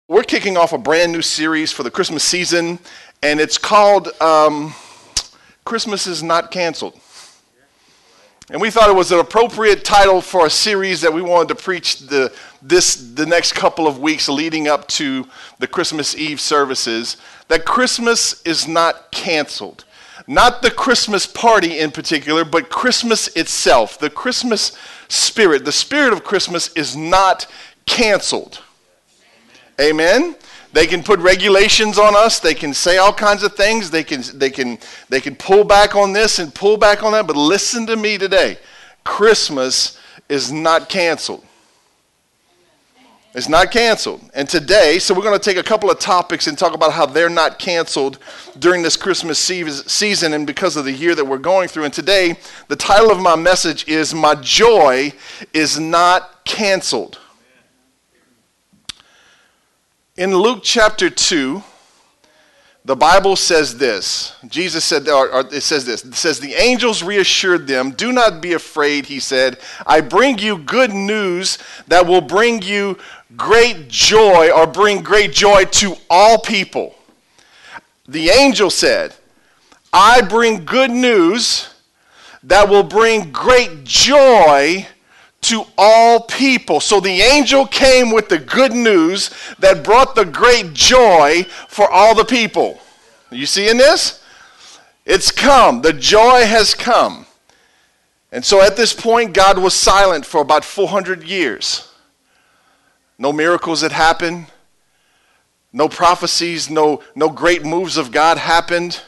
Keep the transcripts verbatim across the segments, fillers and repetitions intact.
We're kicking off a brand new series for the Christmas season, and it's called um, Christmas is Not Canceled. And we thought it was an appropriate title for a series that we wanted to preach the this the next couple of weeks leading up to the Christmas Eve services, that Christmas is not canceled. Not the Christmas party in particular, but Christmas itself. The Christmas spirit, the spirit of Christmas is not canceled. Amen. They can put regulations on us. They can say all kinds of things. They can they can they can pull back on this and pull back on that. But listen to me today. Christmas is not canceled. It's not canceled. And today, so we're going to take a couple of topics and talk about how they're not canceled during this Christmas season and because of the year that we're going through. And today, the title of my message is "My Joy is Not Canceled." In Luke chapter two, the Bible says this. Jesus said, or, or it says this. It says, "The angels reassured them, 'Do not be afraid,' he said. 'I bring you good news that will bring you great joy,' or bring great joy to all people." The angel said, "I bring good news that will bring great joy to all people." So the angel came with the good news that brought the great joy for all the people. You seeing this? It's come. The joy has come. And so at this point, God was silent for about four hundred years. No miracles had happened. No prophecies, no, no great moves of God happened.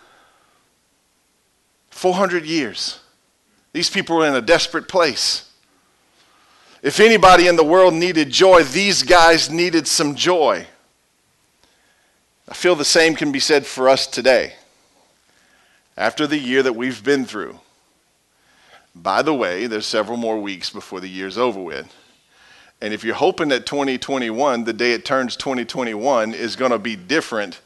four hundred years. These people were in a desperate place. If anybody in the world needed joy, these guys needed some joy. I feel the same can be said for us today. After the year that we've been through. By the way, there's several more weeks before the year's over with. And if you're hoping that twenty twenty-one, the day it turns twenty twenty-one, is going to be different,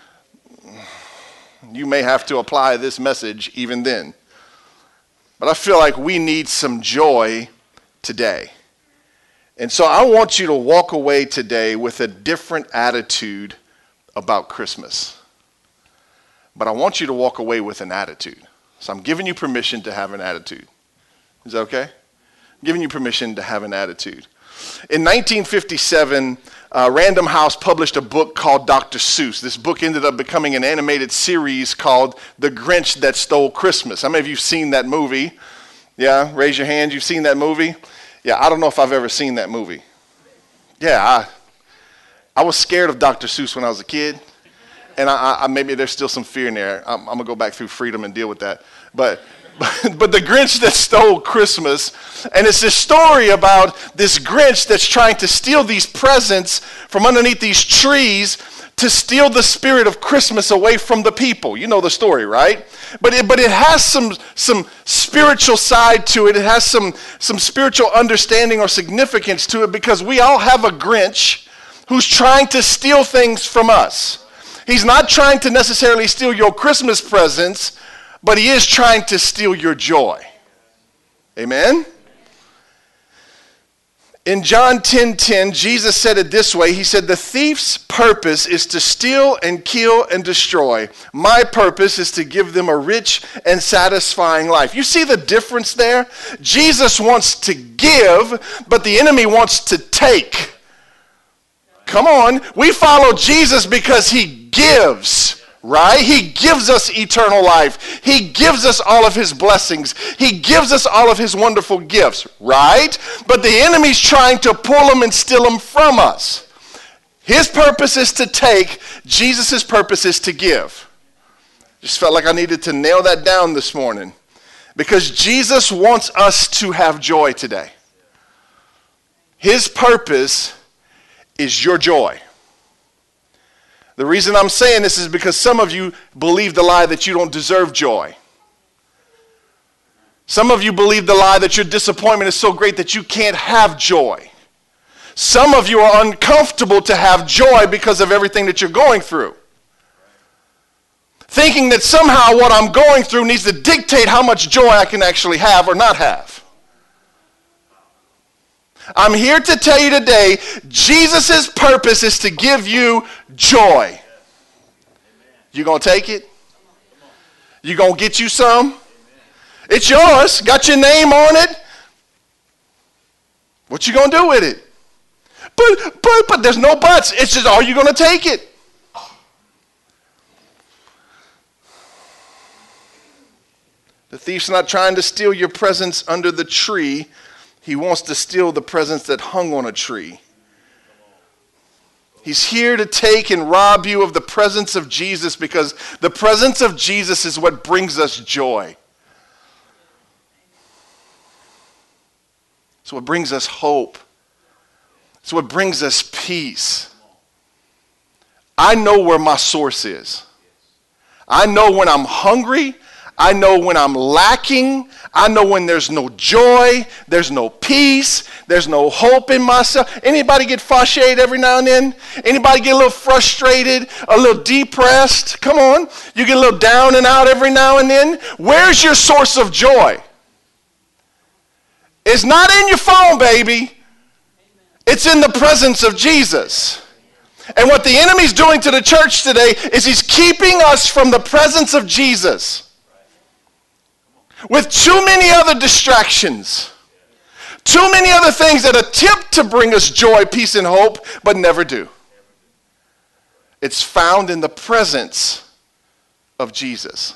you may have to apply this message even then. But I feel like we need some joy today. And so I want you to walk away today with a different attitude about Christmas. But I want you to walk away with an attitude. So I'm giving you permission to have an attitude. Is that okay? I'm giving you permission to have an attitude. In nineteen fifty-seven, uh, Random House published a book called Doctor Seuss. This book ended up becoming an animated series called The Grinch That Stole Christmas. How many of you have seen that movie? Yeah, raise your hand. You've seen that movie? Yeah, I don't know if I've ever seen that movie. Yeah, I, I was scared of Doctor Seuss when I was a kid, and I, I, maybe there's still some fear in there. I'm, I'm going to go back through freedom and deal with that. But, but, but The Grinch That Stole Christmas, and it's this story about this Grinch that's trying to steal these presents from underneath these trees to steal the spirit of Christmas away from the people. You know the story, right? But it, but it has some, some spiritual side to it. It has some, some spiritual understanding or significance to it because we all have a Grinch who's trying to steal things from us. He's not trying to necessarily steal your Christmas presents, but he is trying to steal your joy. Amen? In John ten ten, Jesus said it this way. He said, "The thief's purpose is to steal and kill and destroy. My purpose is to give them a rich and satisfying life." You see the difference there? Jesus wants to give, but the enemy wants to take. Come on. We follow Jesus because he gives. Right? He gives us eternal life. He gives us all of his blessings. He gives us all of his wonderful gifts. Right? But the enemy's trying to pull them and steal them from us. His purpose is to take. Jesus' purpose is to give. Just felt like I needed to nail that down this morning. Because Jesus wants us to have joy today. His purpose is your joy. The reason I'm saying this is because some of you believe the lie that you don't deserve joy. Some of you believe the lie that your disappointment is so great that you can't have joy. Some of you are uncomfortable to have joy because of everything that you're going through. Thinking that somehow what I'm going through needs to dictate how much joy I can actually have or not have. I'm here to tell you today, Jesus' purpose is to give you joy. You gonna take it? You gonna get you some? It's yours. Got your name on it. What you gonna do with it? But, but, but there's no buts. It's just, are you gonna take it? The thief's not trying to steal your presents under the tree. He wants to steal the presents that hung on a tree. He's here to take and rob you of the presence of Jesus, because the presence of Jesus is what brings us joy. It's what brings us hope. It's what brings us peace. I know where my source is. I know when I'm hungry. I know when I'm lacking. I know when there's no joy, there's no peace, there's no hope in myself. Anybody get frustrated every now and then? Anybody get a little frustrated, a little depressed? Come on. You get a little down and out every now and then. Where's your source of joy? It's not in your phone, baby. It's in the presence of Jesus. And what the enemy's doing to the church today is he's keeping us from the presence of Jesus with too many other distractions, too many other things that attempt to bring us joy, peace, and hope, but never do. It's found in the presence of Jesus.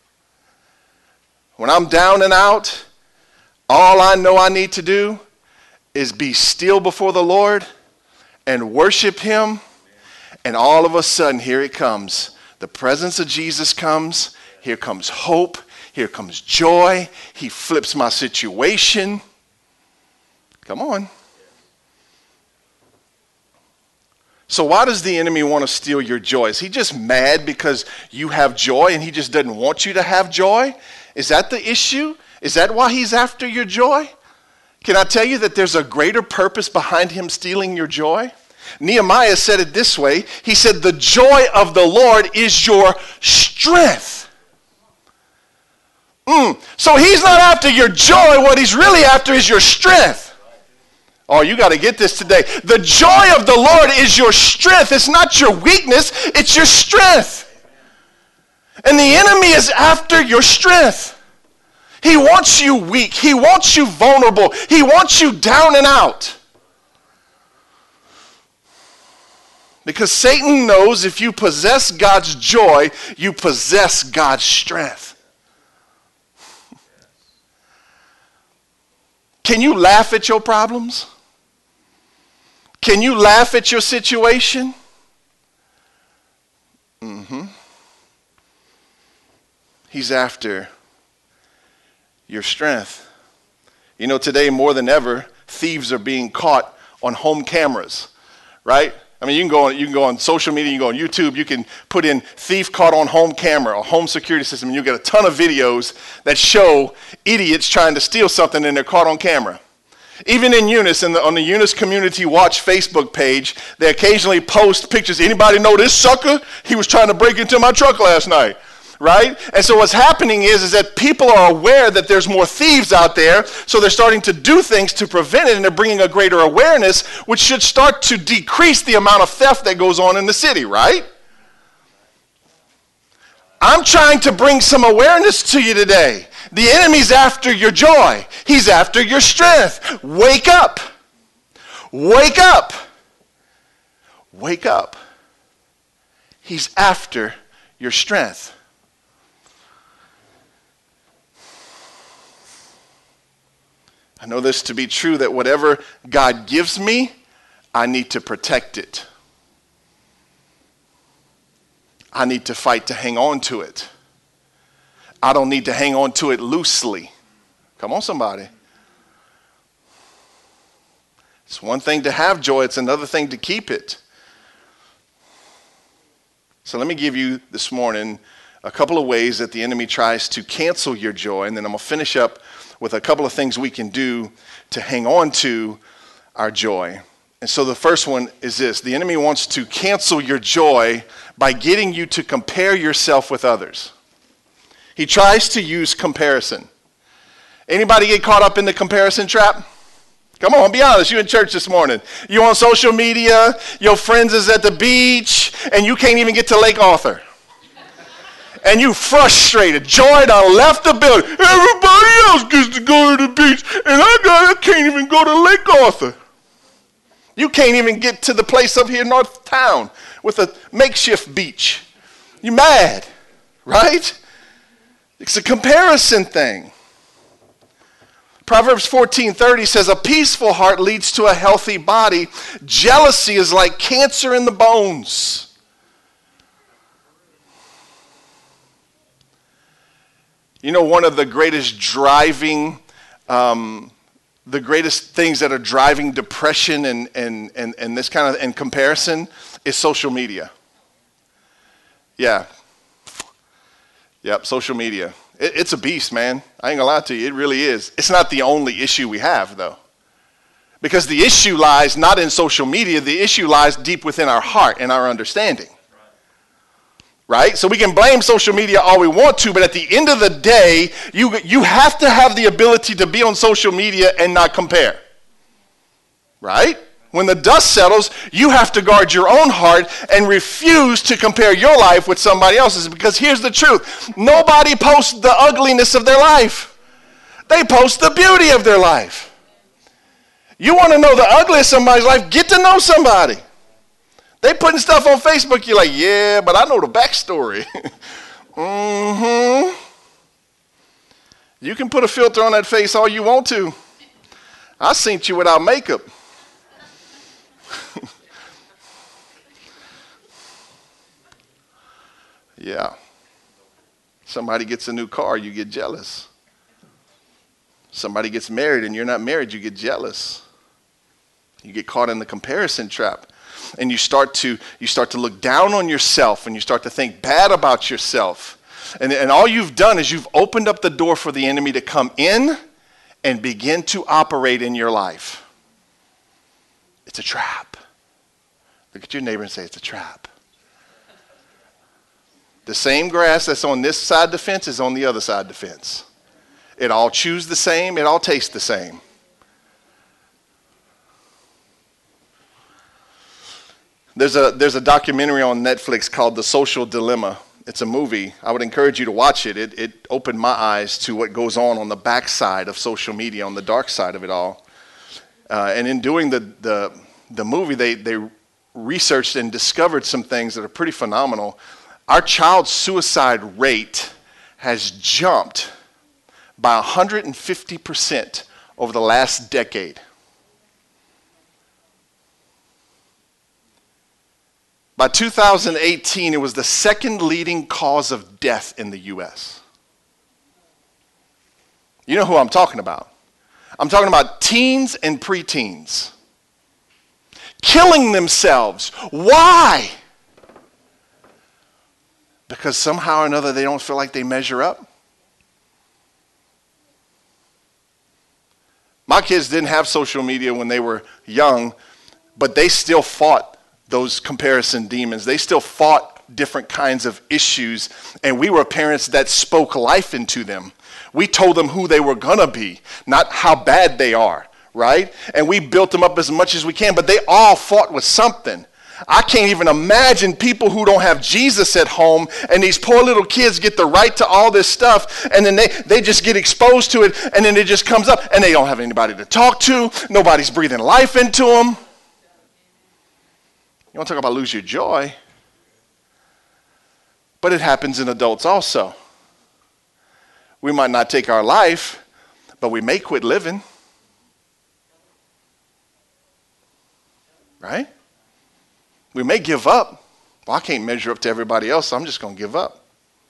When I'm down and out, all I know I need to do is be still before the Lord and worship him, and all of a sudden, here it comes. The presence of Jesus comes. Here comes hope. Here comes joy. He flips my situation. Come on. So why does the enemy want to steal your joy? Is he just mad because you have joy and he just doesn't want you to have joy? Is that the issue? Is that why he's after your joy? Can I tell you that there's a greater purpose behind him stealing your joy? Nehemiah said it this way. He said, the joy of the Lord is your strength. Mm. So he's not after your joy. What he's really after is your strength. Oh, you got to get this today. The joy of the Lord is your strength. It's not your weakness. It's your strength. And the enemy is after your strength. He wants you weak. He wants you vulnerable. He wants you down and out. Because Satan knows if you possess God's joy, you possess God's strength. Can you laugh at your problems? Can you laugh at your situation? Mm-hmm. He's after your strength. You know, today more than ever, thieves are being caught on home cameras, right? I mean, you can go on, you can go on social media, you can go on YouTube, you can put in thief caught on home camera or home security system, and you'll get a ton of videos that show idiots trying to steal something and they're caught on camera. Even in Eunice, in the, on the Eunice Community Watch Facebook page, they occasionally post pictures. Anybody know this sucker? He was trying to break into my truck last night. Right? And so what's happening is, is that people are aware that there's more thieves out there, so they're starting to do things to prevent it, and they're bringing a greater awareness, which should start to decrease the amount of theft that goes on in the city, right? I'm trying to bring some awareness to you today. The enemy's after your joy. He's after your strength. Wake up. Wake up. Wake up. He's after your strength. I know this to be true, that whatever God gives me, I need to protect it. I need to fight to hang on to it. I don't need to hang on to it loosely. Come on, somebody. It's one thing to have joy. It's another thing to keep it. So let me give you this morning a couple of ways that the enemy tries to cancel your joy, and then I'm going to finish up with a couple of things we can do to hang on to our joy. And so the first one is this. The enemy wants to cancel your joy by getting you to compare yourself with others. He tries to use comparison. Anybody get caught up in the comparison trap? Come on, be honest. You in church this morning. You on social media. Your friends is at the beach, and you can't even get to Lake Arthur. And you frustrated. Joy done left the building. Everybody else gets to go to the beach, and I, got, I can't even go to Lake Arthur. You can't even get to the place up here in North Town with a makeshift beach. You mad, right? It's a comparison thing. Proverbs fourteen thirty says, a peaceful heart leads to a healthy body. Jealousy is like cancer in the bones. You know, one of the greatest driving, um, the greatest things that are driving depression and, and, and, and this kind of and comparison is social media. Yeah. Yep, social media. It, it's a beast, man. I ain't gonna lie to you. It really is. It's not the only issue we have, though. Because the issue lies not in social media. The issue lies deep within our heart and our understanding. Right? So we can blame social media all we want to, but at the end of the day, you, you have to have the ability to be on social media and not compare. Right? When the dust settles, you have to guard your own heart and refuse to compare your life with somebody else's. Because here's the truth. Nobody posts the ugliness of their life. They post the beauty of their life. You want to know the ugly of somebody's life, get to know somebody. They putting stuff on Facebook, you're like, yeah, but I know the backstory. mm-hmm. You can put a filter on that face all you want to. I seen you without makeup. Yeah. Somebody gets a new car, you get jealous. Somebody gets married and you're not married, you get jealous. You get caught in the comparison trap. And you start to you start to look down on yourself and you start to think bad about yourself. And, and all you've done is you've opened up the door for the enemy to come in and begin to operate in your life. It's a trap. Look at your neighbor and say, it's a trap. The same grass that's on this side of the fence is on the other side of the fence. It all chews the same. It all tastes the same. There's a, there's a documentary on Netflix called The Social Dilemma. It's a movie. I would encourage you to watch it. It, it opened my eyes to what goes on on the backside of social media, on the dark side of it all. Uh, and in doing the, the, the movie, they, they researched and discovered some things that are pretty phenomenal. Our child suicide rate has jumped by one hundred fifty percent over the last decade. By two thousand eighteen, it was the second leading cause of death in the U S. You know who I'm talking about. I'm talking about teens and preteens killing themselves. Why? Because somehow or another they don't feel like they measure up. My kids didn't have social media when they were young, but they still fought those comparison demons. They still fought different kinds of issues, and we were parents that spoke life into them. We told them who they were gonna be, not how bad they are, right? And we built them up as much as we can, but they all fought with something. I can't even imagine people who don't have Jesus at home, and these poor little kids get the right to all this stuff, and then they, they just get exposed to it, and then it just comes up, and they don't have anybody to talk to. Nobody's breathing life into them. You want to talk about lose your joy? But it happens in adults also. We might not take our life, but we may quit living. Right? We may give up. Well, I can't measure up to everybody else, so I'm just going to give up.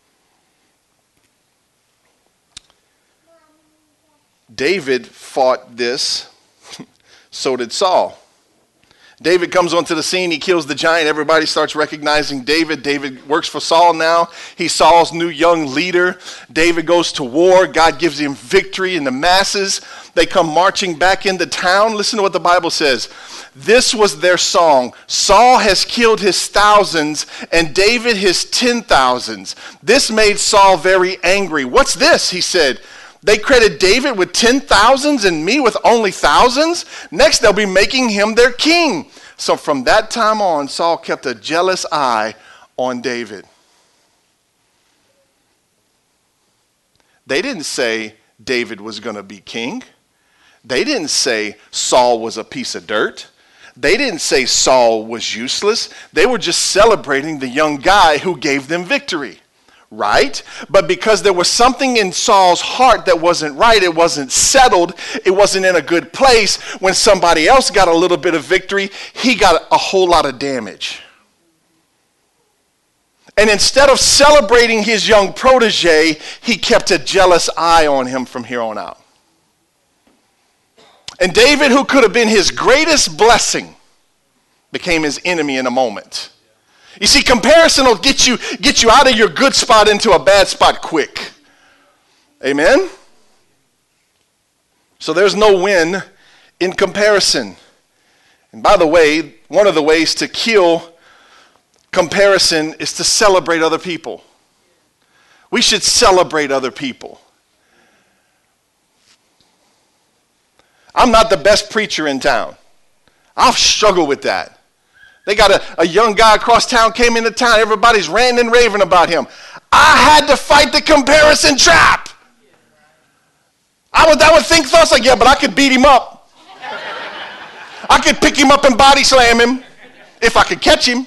David fought this, so did Saul. David comes onto the scene, he kills the giant, everybody starts recognizing David. David works for Saul now. He's Saul's new young leader. David goes to war, God gives him victory, and the masses, they come marching back into town. Listen to what the Bible says. This was their song. Saul has killed his thousands and David his ten thousands. This made Saul very angry. What's this? He said. They credit David with ten thousands and me with only thousands. Next, they'll be making him their king. So from that time on, Saul kept a jealous eye on David. They didn't say David was going to be king. They didn't say Saul was a piece of dirt. They didn't say Saul was useless. They were just celebrating the young guy who gave them victory, right? But because there was something in Saul's heart that wasn't right, it wasn't settled, it wasn't in a good place, when somebody else got a little bit of victory, he got a whole lot of damage. And instead of celebrating his young protege, he kept a jealous eye on him from here on out. And David, who could have been his greatest blessing, became his enemy in a moment. You see, comparison will get you, get you out of your good spot into a bad spot quick. Amen? So there's no win in comparison. And by the way, one of the ways to kill comparison is to celebrate other people. We should celebrate other people. I'm not the best preacher in town. I'll struggle with that. They got a, a young guy across town came into town. Everybody's ranting and raving about him. I had to fight the comparison trap. I would, I would think thoughts like, yeah, but I could beat him up. I could pick him up and body slam him if I could catch him.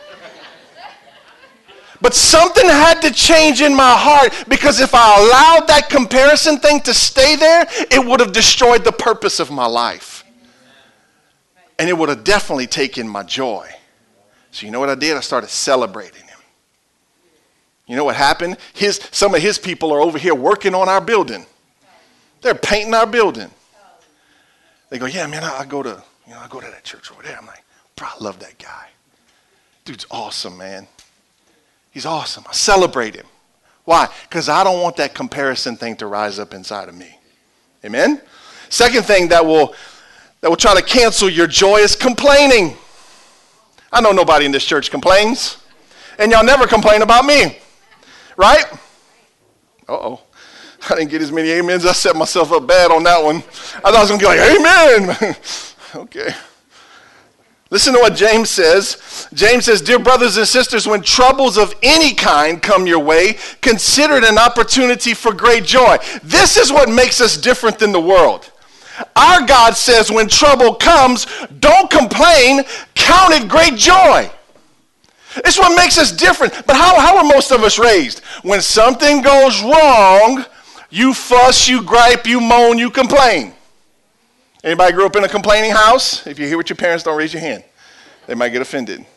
But something had to change in my heart, because if I allowed that comparison thing to stay there, it would have destroyed the purpose of my life. And it would have definitely taken my joy. So you know what I did? I started celebrating him. You know what happened? His, some of his people are over here working on our building. They're painting our building. They go, yeah, man, I, I go to, you know, I go to that church over there. I'm like, bro, I love that guy. Dude's awesome, man. He's awesome. I celebrate him. Why? Because I don't want that comparison thing to rise up inside of me. Amen? Second thing that will that will try to cancel your joy is complaining. I know nobody in this church complains. And y'all never complain about me. Right? Uh-oh. I didn't get as many amens. I set myself up bad on that one. I thought I was going to be like, amen. Okay. Listen to what James says. James says, dear brothers and sisters, when troubles of any kind come your way, consider it an opportunity for great joy. This is what makes us different than the world. Our God says when trouble comes, don't complain, count it great joy. It's what makes us different. But how, how are most of us raised? When something goes wrong, you fuss, you gripe, you moan, you complain. Anybody grew up in a complaining house? If you hear what your parents, don't raise your hand. They might get offended.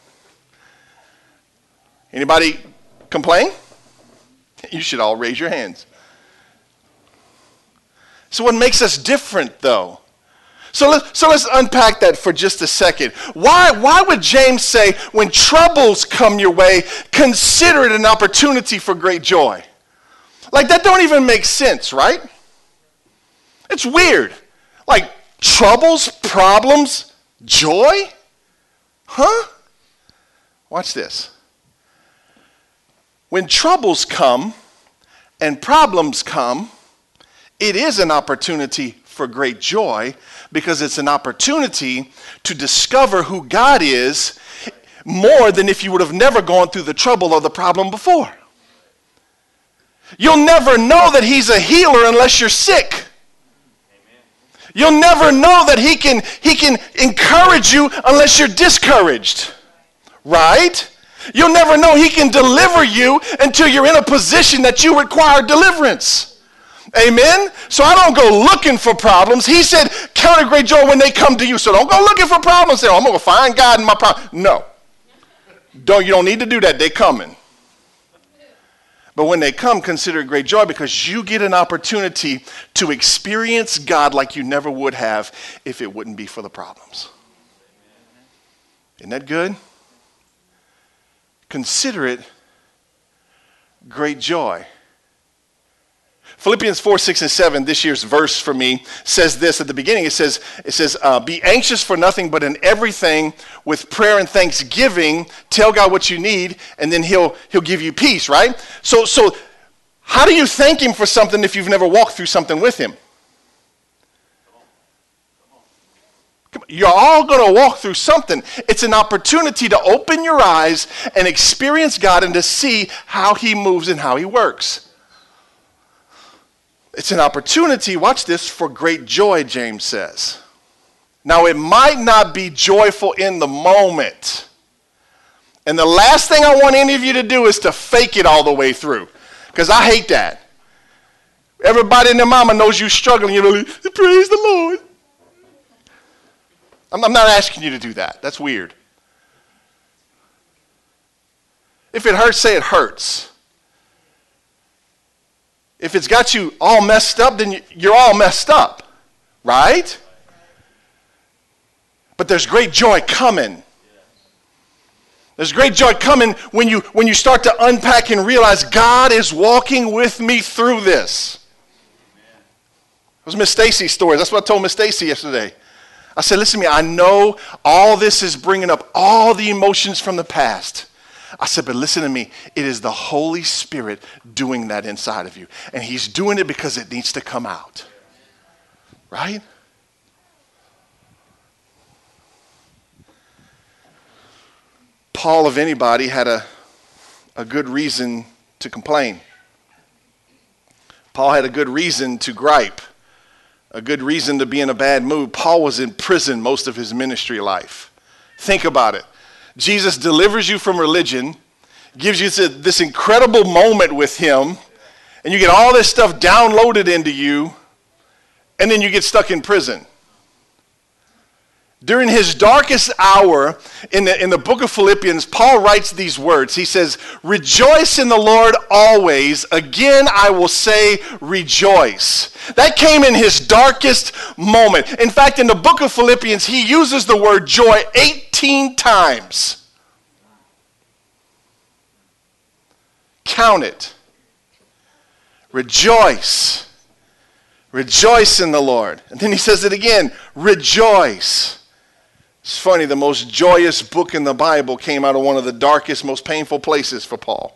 Anybody complain? You should all raise your hands. So what makes us different, though? So, let, so let's unpack that for just a second. Why, why would James say, when troubles come your way, consider it an opportunity for great joy? Like, that don't even make sense, right? It's weird. Like, troubles, problems, joy? Huh? Watch this. When troubles come and problems come, it is an opportunity for great joy, because it's an opportunity to discover who God is more than if you would have never gone through the trouble or the problem before. You'll never know that he's a healer unless you're sick. You'll never know that he can, he can encourage you unless you're discouraged, right? You'll never know he can deliver you until you're in a position that you require deliverance. Amen? So I don't go looking for problems. He said, count it great joy when they come to you. So don't go looking for problems. Say, oh, I'm going to find God in my problem. No. Don't, you don't need to do that. They're coming. But when they come, consider it great joy, because you get an opportunity to experience God like you never would have if it wouldn't be for the problems. Isn't that good? Consider it great joy. Philippians four, six, and seven, this year's verse for me, says this at the beginning. It says, it says, uh, be anxious for nothing, but in everything with prayer and thanksgiving, tell God what you need, and then he'll, he'll give you peace, right? So, so How do you thank him for something if you've never walked through something with him? You're all going to walk through something. It's an opportunity to open your eyes and experience God and to see how he moves and how he works. It's an opportunity, watch this, for great joy, James says. Now, it might not be joyful in the moment. And the last thing I want any of you to do is to fake it all the way through. Because I hate that. Everybody and their mama knows you're struggling. You're really, praise the Lord. I'm, I'm not asking you to do that. That's weird. If it hurts, say it hurts. If it's got you all messed up, then you're all messed up. Right? But there's great joy coming. There's great joy coming when you, when you start to unpack and realize God is walking with me through this. It was Miss Stacy's story. That's what I told Miss Stacy yesterday. I said, listen to me, I know all this is bringing up all the emotions from the past. I said, but listen to me, it is the Holy Spirit doing that inside of you. And he's doing it because it needs to come out. Right? Paul, of anybody, had a, a good reason to complain. Paul had a good reason to gripe, a good reason to be in a bad mood. Paul was in prison most of his ministry life. Think about it. Jesus delivers you from religion, gives you this incredible moment with him, and you get all this stuff downloaded into you, and then you get stuck in prison. During his darkest hour in the, in the book of Philippians, Paul writes these words. He says, rejoice in the Lord always. Again, I will say rejoice. That came in his darkest moment. In fact, in the book of Philippians, he uses the word joy eighteen times. Count it. Rejoice. Rejoice in the Lord. And then he says it again, rejoice. It's funny, the most joyous book in the Bible came out of one of the darkest, most painful places for Paul.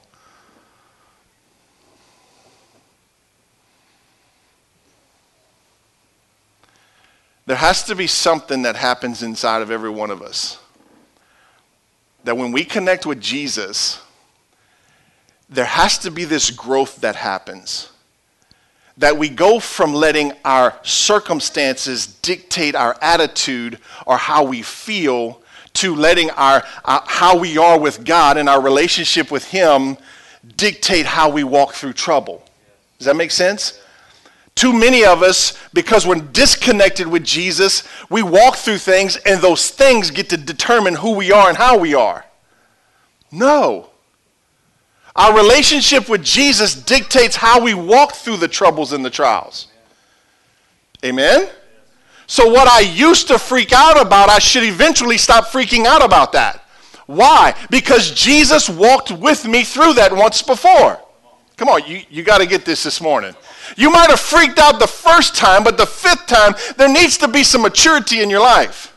There has to be something that happens inside of every one of us. That when we connect with Jesus, there has to be this growth that happens. That we go from letting our circumstances dictate our attitude or how we feel to letting our uh, how we are with God and our relationship with him dictate how we walk through trouble. Does that make sense? Too many of us, because we're disconnected with Jesus, we walk through things and those things get to determine who we are and how we are. No. Our relationship with Jesus dictates how we walk through the troubles and the trials. Amen? So what I used to freak out about, I should eventually stop freaking out about that. Why? Because Jesus walked with me through that once before. Come on, you, you got to get this this morning. You might have freaked out the first time, but the fifth time, there needs to be some maturity in your life.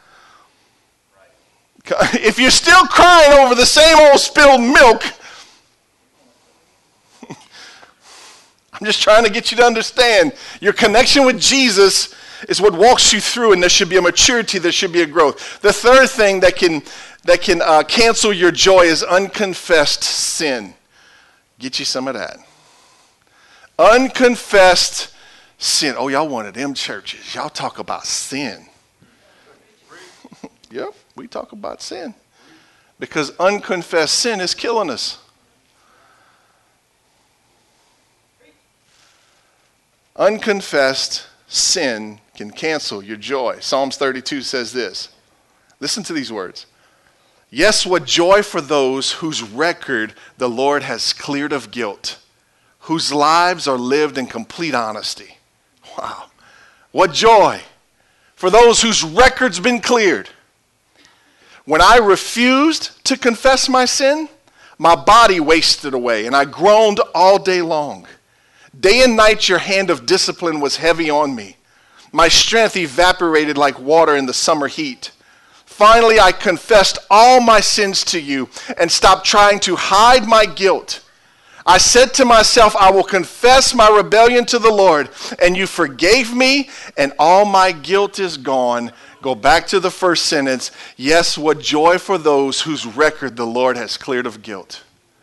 If you're still crying over the same old spilled milk, I'm just trying to get you to understand your connection with Jesus is what walks you through, and there should be a maturity, there should be a growth. The third thing that can that can uh, cancel your joy is unconfessed sin. Get you some of that. Unconfessed sin. Oh, y'all one of them churches. Y'all talk about sin. Yep, we talk about sin. Because unconfessed sin is killing us. Unconfessed sin can cancel your joy. Psalms thirty-two says this. Listen to these words. Yes, what joy for those whose record the Lord has cleared of guilt, whose lives are lived in complete honesty. Wow. What joy for those whose record's been cleared. When I refused to confess my sin, my body wasted away, and I groaned all day long. Day and night your hand of discipline was heavy on me. My strength evaporated like water in the summer heat. Finally, I confessed all my sins to you and stopped trying to hide my guilt. I said to myself, I will confess my rebellion to the Lord, and you forgave me, and all my guilt is gone. Go back to the first sentence. Yes, what joy for those whose record the Lord has cleared of guilt.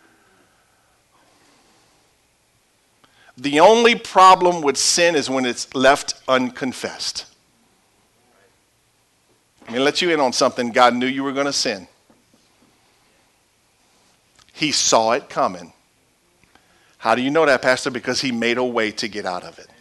The only problem with sin is when it's left unconfessed. I'm going to let you in on something. God knew you were going to sin. He saw it coming. How do you know that, Pastor? Because he made a way to get out of it.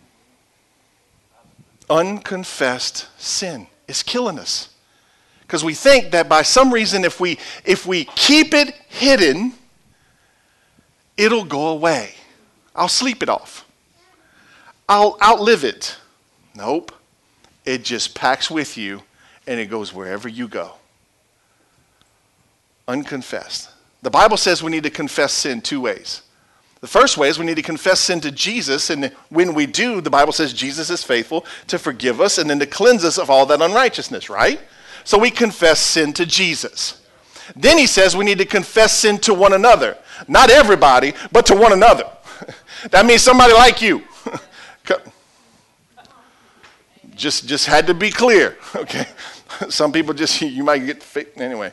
Unconfessed sin is killing us. Because we think that by some reason, if we if we keep it hidden, it'll go away. I'll sleep it off. I'll outlive it. Nope. It just packs with you and it goes wherever you go. Unconfessed. The Bible says we need to confess sin two ways. The first way is we need to confess sin to Jesus, and when we do, the Bible says Jesus is faithful to forgive us and then to cleanse us of all that unrighteousness, right? So we confess sin to Jesus. Then he says we need to confess sin to one another. Not everybody, but to one another. That means somebody like you. just, just had to be clear, okay? Some people just, you might get, anyway.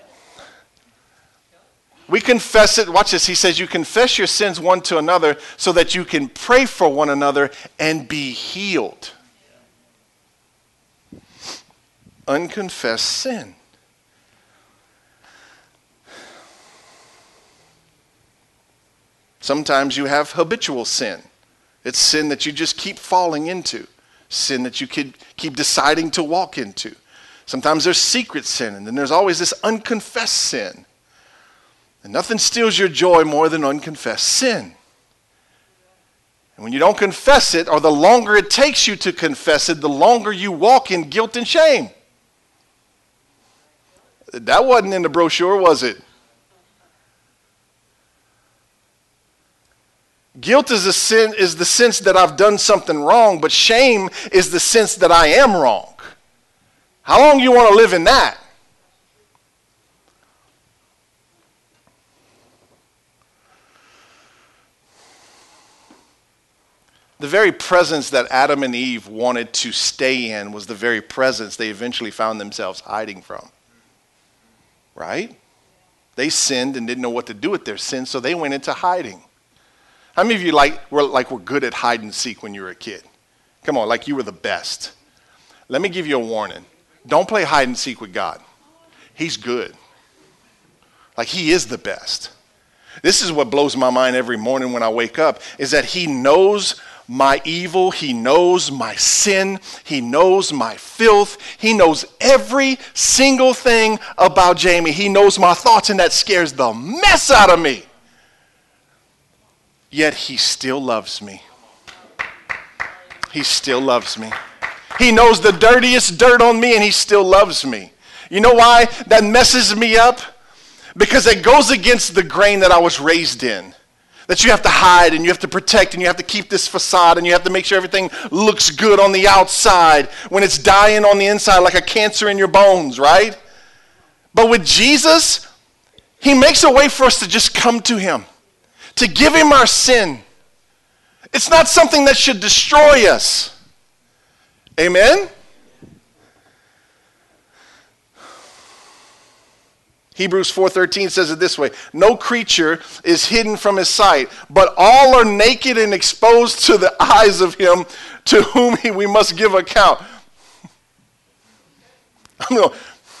We confess it. Watch this. He says you confess your sins one to another so that you can pray for one another and be healed. Unconfessed sin. Sometimes you have habitual sin. It's sin that you just keep falling into. Sin that you keep, keep deciding to walk into. Sometimes there's secret sin, and then there's always this unconfessed sin. And nothing steals your joy more than unconfessed sin. And when you don't confess it, or the longer it takes you to confess it, the longer you walk in guilt and shame. That wasn't in the brochure, was it? Guilt is a sin, is the sense that I've done something wrong, but shame is the sense that I am wrong. How long do you want to live in that? The very presence that Adam and Eve wanted to stay in was the very presence they eventually found themselves hiding from. Right? They sinned and didn't know what to do with their sin, so they went into hiding. How many of you like were, like were good at hide and seek when you were a kid? Come on, like you were the best. Let me give you a warning. Don't play hide and seek with God. He's good. Like he is the best. This is what blows my mind every morning when I wake up, is that he knows my evil, he knows my sin, he knows my filth, he knows every single thing about Jamie. He knows my thoughts, and that scares the mess out of me. Yet he still loves me. He still loves me. He knows the dirtiest dirt on me, and he still loves me. You know why that messes me up? Because it goes against the grain that I was raised in. That you have to hide and you have to protect and you have to keep this facade and you have to make sure everything looks good on the outside when it's dying on the inside like a cancer in your bones, right? But with Jesus, he makes a way for us to just come to him, to give him our sin. It's not something that should destroy us. Amen? Hebrews four thirteen says it this way: no creature is hidden from his sight, but all are naked and exposed to the eyes of him to whom he, we must give account. I'm going,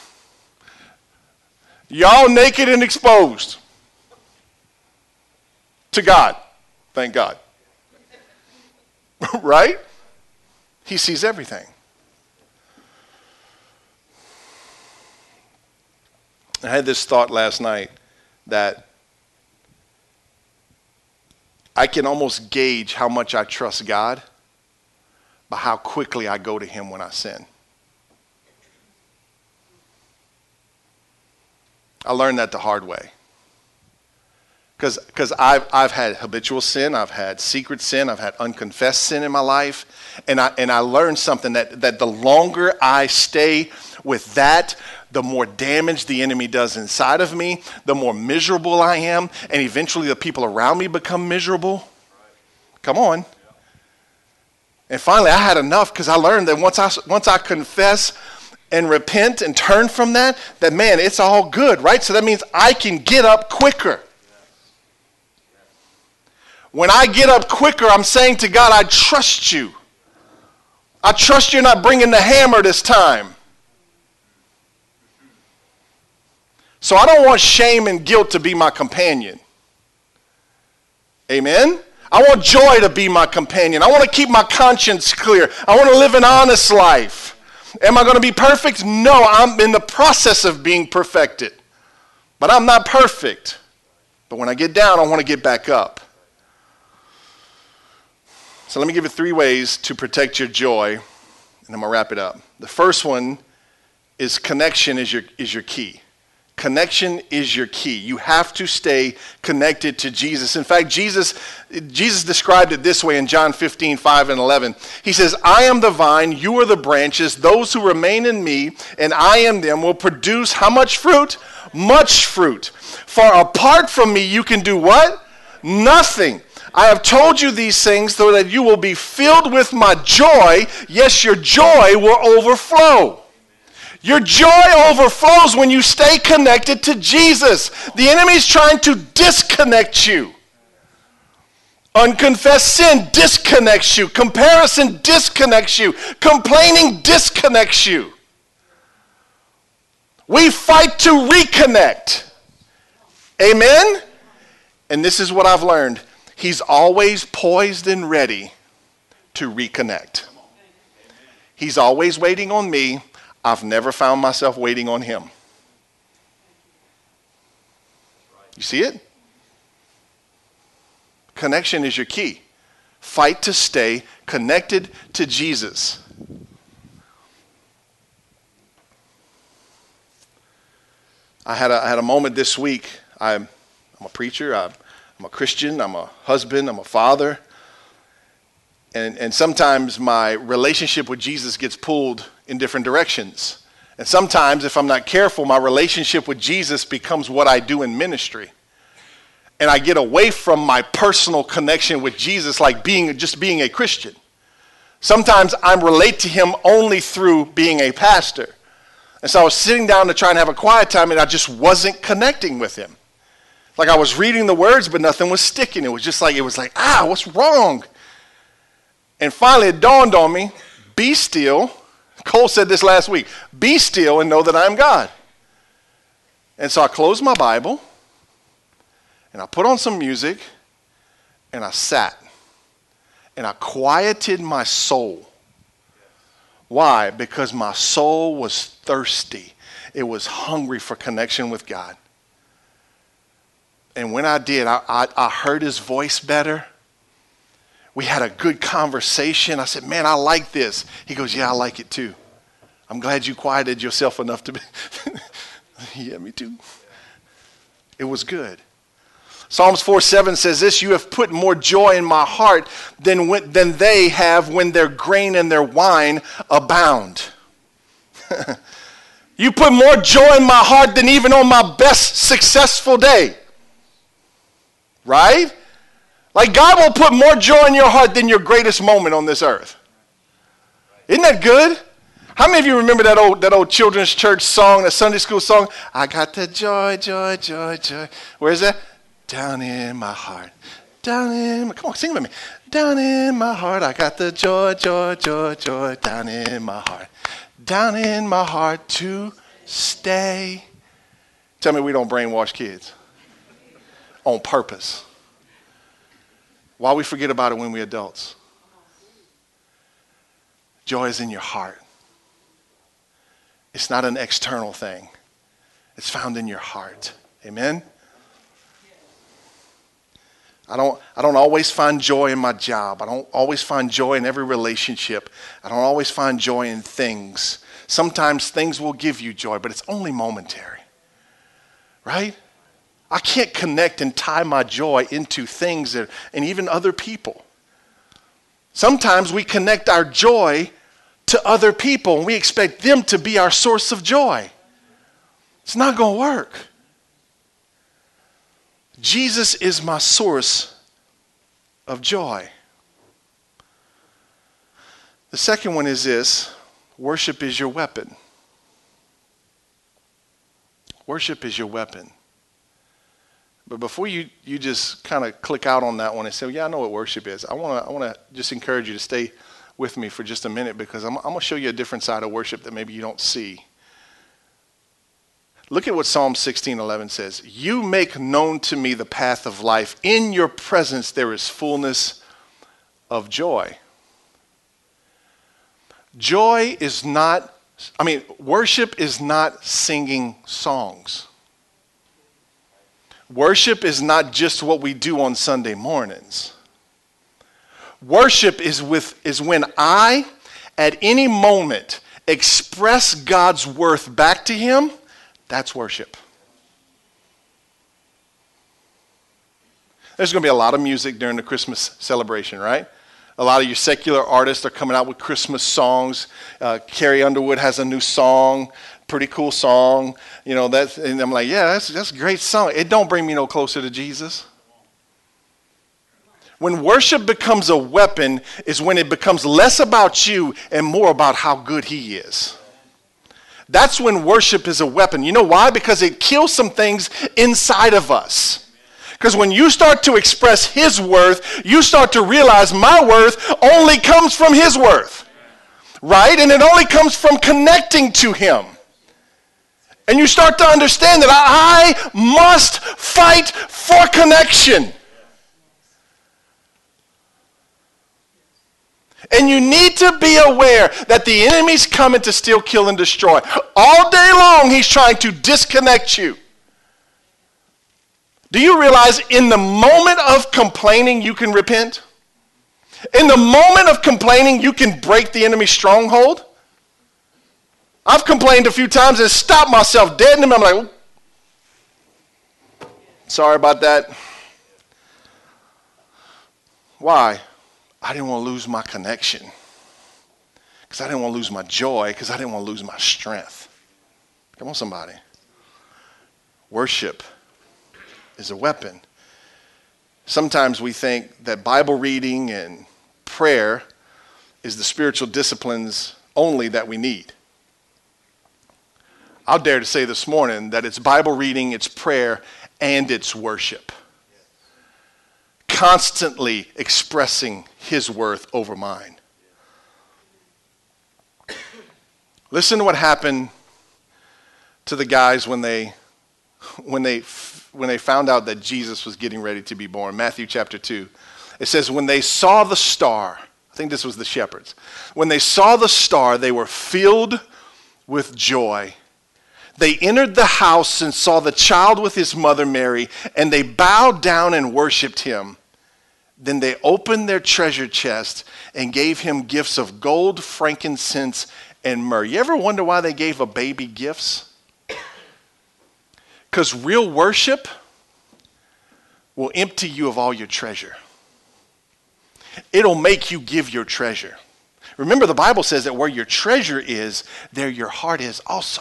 y'all naked and exposed to God. Thank God. Right? He sees everything. I had this thought last night that I can almost gauge how much I trust God by how quickly I go to him when I sin. I learned that the hard way. Because because I've, I've had habitual sin, I've had secret sin, I've had unconfessed sin in my life. And I, and I learned something that, that the longer I stay with that, the more damage the enemy does inside of me, the more miserable I am, and eventually the people around me become miserable. Come on. And finally, I had enough because I learned that once I, once I confess and repent and turn from that, that, man, it's all good, right? So that means I can get up quicker. When I get up quicker, I'm saying to God, I trust you. I trust you're not bringing the hammer this time. So I don't want shame and guilt to be my companion. Amen? I want joy to be my companion. I want to keep my conscience clear. I want to live an honest life. Am I going to be perfect? No, I'm in the process of being perfected. But I'm not perfect. But when I get down, I want to get back up. So let me give you three ways to protect your joy, and I'm going to wrap it up. The first one is connection is your, is your key. Connection is your key. You have to stay connected to Jesus. In fact, Jesus, Jesus described it this way in John fifteen, five and eleven. He says, I am the vine, you are the branches. Those who remain in me and I in them will produce how much fruit? Much fruit. For apart from me, you can do what? Nothing. I have told you these things so that you will be filled with my joy. Yes, your joy will overflow. Your joy overflows when you stay connected to Jesus. The enemy is trying to disconnect you. Unconfessed sin disconnects you. Comparison disconnects you. Complaining disconnects you. We fight to reconnect. Amen? And this is what I've learned. He's always poised and ready to reconnect. He's always waiting on me. I've never found myself waiting on him. You see it? Connection is your key. Fight to stay connected to Jesus. I had a, I had a moment this week. I'm, I'm a preacher. I'm, I'm a Christian. I'm a husband. I'm a father. And, and sometimes my relationship with Jesus gets pulled in different directions. And sometimes, if I'm not careful, my relationship with Jesus becomes what I do in ministry. And I get away from my personal connection with Jesus, like being just being a Christian. Sometimes I relate to him only through being a pastor. And so I was sitting down to try and have a quiet time, and I just wasn't connecting with him. Like I was reading the words, but nothing was sticking. It was just like, it was like, ah, what's wrong? And finally it dawned on me, be still. Cole said this last week, be still and know that I am God. And so I closed my Bible, and I put on some music, and I sat, and I quieted my soul. Why? Because my soul was thirsty. It was hungry for connection with God. And when I did, I, I, I heard his voice better. We had a good conversation. I said, man, I like this. He goes, yeah, I like it too. I'm glad you quieted yourself enough to be. Yeah, me too. It was good. Psalms four seven says this, you have put more joy in my heart than, when, than they have when their grain and their wine abound. You put more joy in my heart than even on my best successful day. Right? Like God will put more joy in your heart than your greatest moment on this earth. Isn't that good? How many of you remember that old that old children's church song, that Sunday school song? I got the joy, joy, joy, joy. Where is that? Down in my heart. Down in my, come on, sing with me. Down in my heart, I got the joy, joy, joy, joy. Down in my heart. Down in my heart to stay. Tell me we don't brainwash kids. On purpose. Why we forget about it when we're adults? Joy is in your heart. It's not an external thing. It's found in your heart. Amen? I don't, I don't always find joy in my job. I don't always find joy in every relationship. I don't always find joy in things. Sometimes things will give you joy, but it's only momentary. Right? I can't connect and tie my joy into things that, and even other people. Sometimes we connect our joy to other people and we expect them to be our source of joy. It's not going to work. Jesus is my source of joy. The second one is this: worship is your weapon. Worship is your weapon. But before you, you just kind of click out on that one and say, well, yeah, I know what worship is, I want to I want to just encourage you to stay with me for just a minute, because I'm, I'm going to show you a different side of worship that maybe you don't see. Look at what Psalm sixteen eleven says. You make known to me the path of life. In your presence there is fullness of joy. Joy is not, I mean, worship is not singing songs. Worship is not just what we do on Sunday mornings. Worship is with is when I, at any moment, express God's worth back to him. That's worship. There's going to be a lot of music during the Christmas celebration, right? A lot of your secular artists are coming out with Christmas songs. Uh, Carrie Underwood has a new song, pretty cool song. You know, that's, and I'm like, yeah, that's that's a great song. It don't bring me no closer to Jesus. When worship becomes a weapon is when it becomes less about you and more about how good he is. That's when worship is a weapon. You know why? Because it kills some things inside of us. Because when you start to express his worth, you start to realize my worth only comes from his worth. Right? And it only comes from connecting to him. And you start to understand that I must fight for connection. And you need to be aware that the enemy's coming to steal, kill, and destroy. All day long, he's trying to disconnect you. Do you realize in the moment of complaining, you can repent? In the moment of complaining, you can break the enemy's stronghold? I've complained a few times and stopped myself dead in him. I'm like, sorry about that. Why? I didn't want to lose my connection. Because I didn't want to lose my joy. Because I didn't want to lose my strength. Come on, somebody. Worship is a weapon. Sometimes we think that Bible reading and prayer is the spiritual disciplines only that we need. I'll dare to say this morning that it's Bible reading, it's prayer, and it's worship. Constantly expressing his worth over mine. Listen to what happened to the guys when they when they when they found out that Jesus was getting ready to be born. Matthew chapter two. It says, when they saw the star, I think this was the shepherds. When they saw the star, they were filled with joy. They entered the house and saw the child with his mother Mary, and they bowed down and worshiped him. Then they opened their treasure chest and gave him gifts of gold, frankincense, and myrrh. You ever wonder why they gave a baby gifts? Because real worship will empty you of all your treasure. It'll make you give your treasure. Remember, the Bible says that where your treasure is, there your heart is also.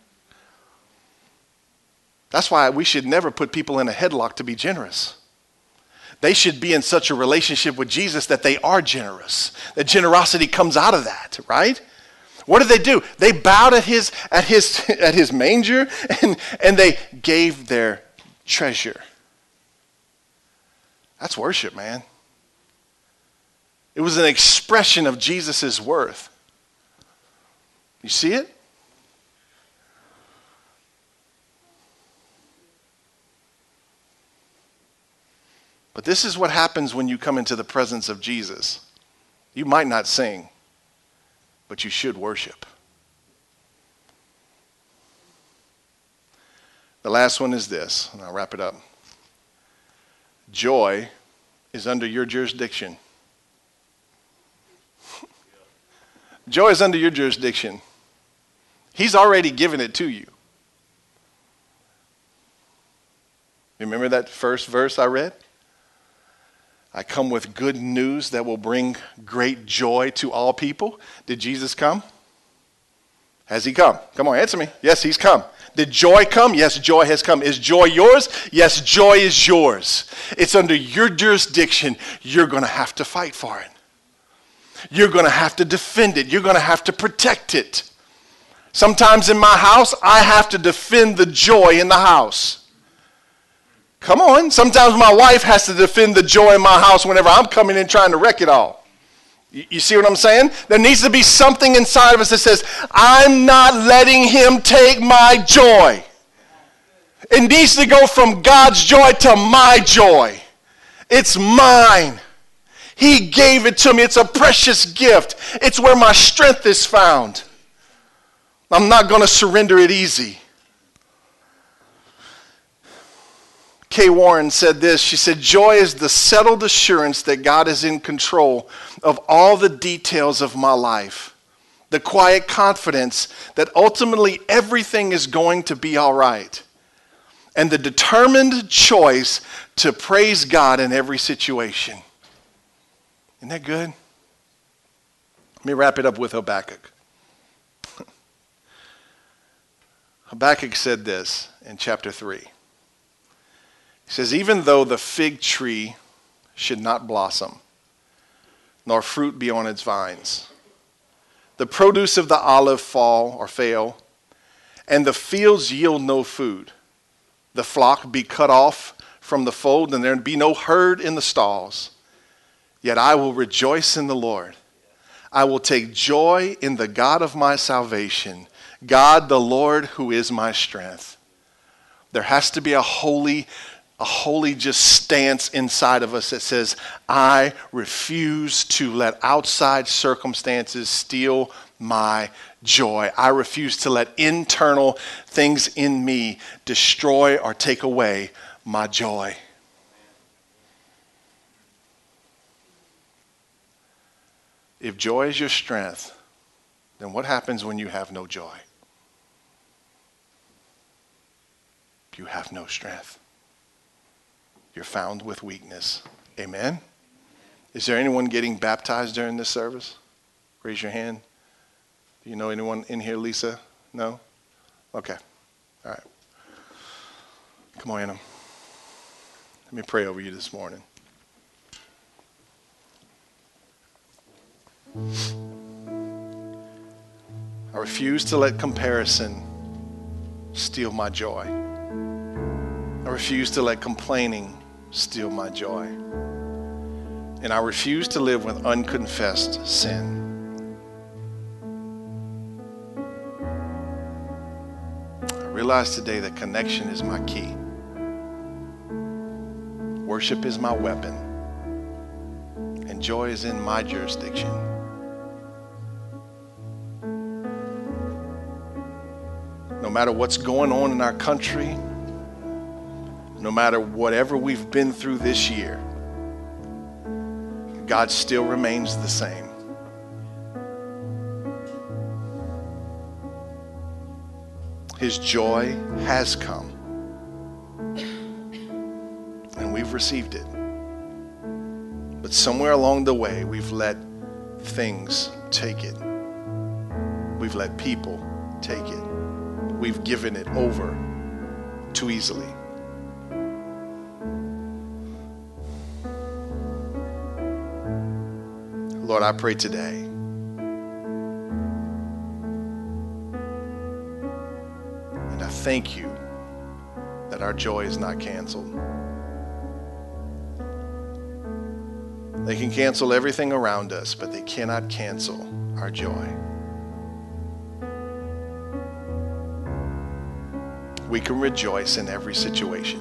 That's why we should never put people in a headlock to be generous. They should be in such a relationship with Jesus that they are generous. That generosity comes out of that, right? What did they do? They bowed at his at his at his manger and, and they gave their treasure. That's worship, man. It was an expression of Jesus' worth. You see it? But this is what happens when you come into the presence of Jesus. You might not sing, but you should worship. The last one is this, and I'll wrap it up. Joy is under your jurisdiction. Joy is under your jurisdiction. He's already given it to you. Remember that first verse I read? I come with good news that will bring great joy to all people. Did Jesus come? Has he come? Come on, answer me. Yes, he's come. Did joy come? Yes, joy has come. Is joy yours? Yes, joy is yours. It's under your jurisdiction. You're going to have to fight for it. You're going to have to defend it. You're going to have to protect it. Sometimes in my house, I have to defend the joy in the house. Come on. Sometimes my wife has to defend the joy in my house whenever I'm coming in trying to wreck it all. You, you see what I'm saying? There needs to be something inside of us that says, I'm not letting him take my joy. It needs to go from God's joy to my joy. It's mine. He gave it to me. It's a precious gift. It's where my strength is found. I'm not going to surrender it easy. Kay Warren said this. She said, joy is the settled assurance that God is in control of all the details of my life. The quiet confidence that ultimately everything is going to be all right. And the determined choice to praise God in every situation. Isn't that good? Let me wrap it up with Habakkuk. Habakkuk said this in chapter three. He says, even though the fig tree should not blossom, nor fruit be on its vines, the produce of the olive fall or fail, and the fields yield no food, the flock be cut off from the fold, and there be no herd in the stalls, yet I will rejoice in the Lord. I will take joy in the God of my salvation, God the Lord who is my strength. There has to be a holy A holy just stance inside of us that says, I refuse to let outside circumstances steal my joy. I refuse to let internal things in me destroy or take away my joy. If joy is your strength, then what happens when you have no joy? You have no strength. You're found with weakness. Amen? Is there anyone getting baptized during this service? Raise your hand. Do you know anyone in here, Lisa? No? Okay. All right. Come on, Anna. Let me pray over you this morning. I refuse to let comparison steal my joy. I refuse to let complaining steal my joy. And I refuse to live with unconfessed sin. I realize today that connection is my key. Worship is my weapon. And joy is in my jurisdiction. No matter what's going on in our country, no matter whatever we've been through this year, God still remains the same. His joy has come, and we've received it. But somewhere along the way, we've let things take it. We've let people take it. We've given it over too easily. Lord, I pray today and I thank you that our joy is not canceled. They can cancel everything around us, but they cannot cancel our joy. We can rejoice in every situation.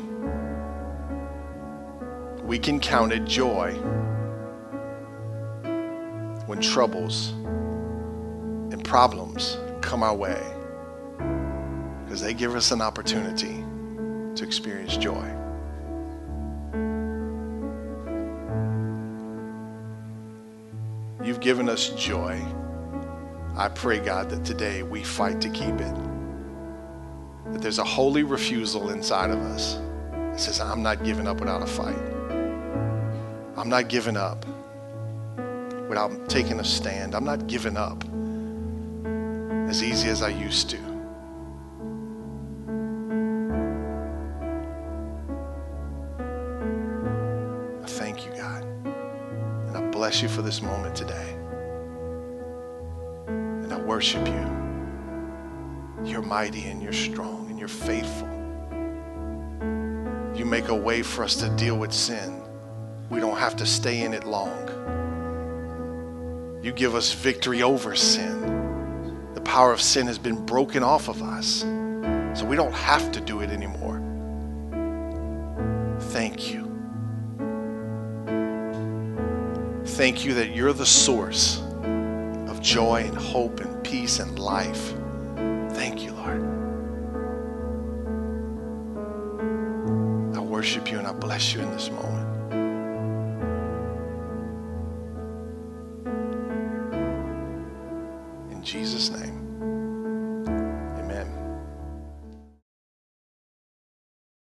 We can count it joy when troubles and problems come our way, because they give us an opportunity to experience joy. You've given us joy. I pray, God, that today we fight to keep it. That there's a holy refusal inside of us It says, I'm not giving up without a fight. I'm not giving up without taking a stand. I'm not giving up as easy as I used to. I thank you, God. And I bless you for this moment today. And I worship you. You're mighty and you're strong and you're faithful. You make a way for us to deal with sin. We don't have to stay in it long. You give us victory over sin. The power of sin has been broken off of us. So we don't have to do it anymore. Thank you. Thank you that you're the source of joy and hope and peace and life. Thank you, Lord. I worship you and I bless you in this moment. In Jesus' name.